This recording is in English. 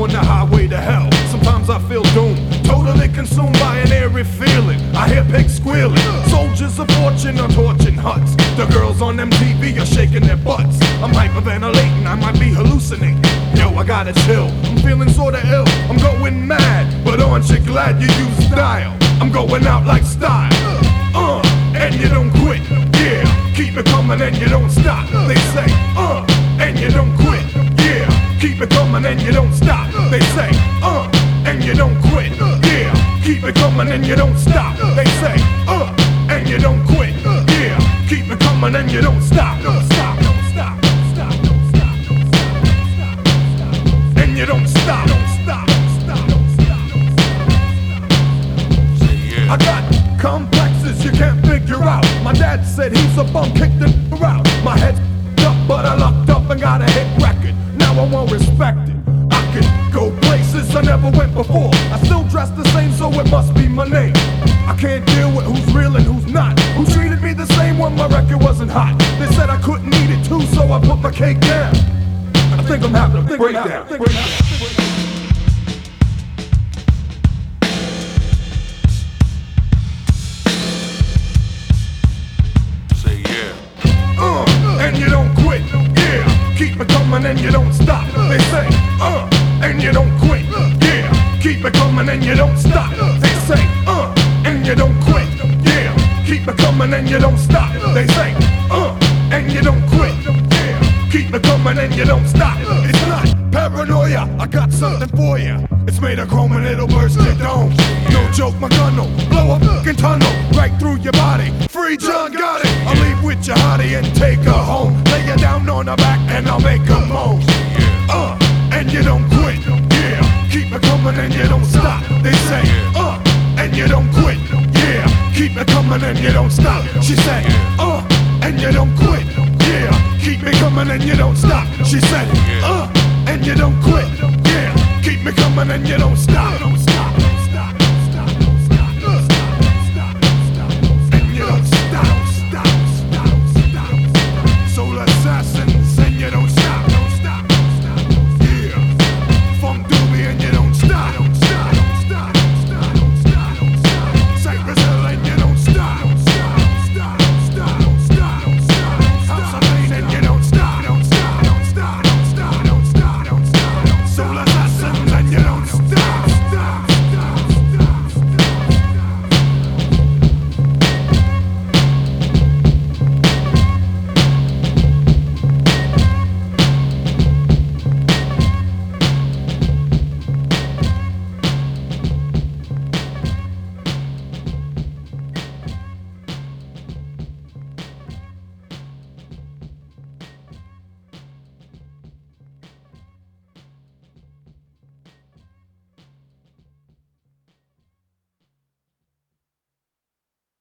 on the highway to hell. Sometimes I feel doomed, totally consumed by an eerie feeling. I hear pigs squealing, soldiers of fortune are torching huts. The girls on MTV are shaking their butts. I'm hyperventilating, I might be hallucinating. Yo, I gotta chill, I'm feeling sorta ill. I'm going mad, but aren't you glad you used style? I'm going out like style, and you don't quit, yeah. Keep it coming and you don't stop. They say, and you don't quit, yeah. Keep it coming and you don't stop. They say, and you don't quit, yeah. Keep it coming and you don't stop. They say, and you don't quit, yeah. Keep it coming and you don't stop. Don't stop, don't stop, don't stop, don't stop, don't stop, don't stop, don't stop. And you don't stop, don't stop, don't stop, don't stop, don't stop. I got complexes you can't figure out. My dad said he's a bum, kicked it out. My head's up, but I lucked up and got a hit record. Now I won't respect it. I can go places I never went before. I still dress the same, so it must be my name. I can't deal with who's real and who's not. Who treated me the same when my record wasn't hot. They said I couldn't eat it too, so I put my cake down. I think I'm having a breakdown. And you don't quit, yeah. Keep it coming and you don't stop. They say, and you don't quit, yeah. Keep it coming and you don't stop. They say, and you don't quit, yeah. Keep it coming and you don't stop. They say, and you don't quit, yeah. Keep it coming and you don't stop. It's not paranoia, I got something for ya. It's made of chrome and it'll burst your dome. No joke, my gun'll blow a fucking tunnel right through your body. Free John got it. I'll leave with your hottie and take her home. Lay her down on her back and I'll make her moan. And you don't quit, yeah. Keep it coming and you don't stop. They say, and you don't quit, yeah. Keep it coming and you don't stop. She said, and you don't quit, yeah. Keep it coming and you don't stop. She said, and you don't quit, yeah. Keep me coming and you don't stop.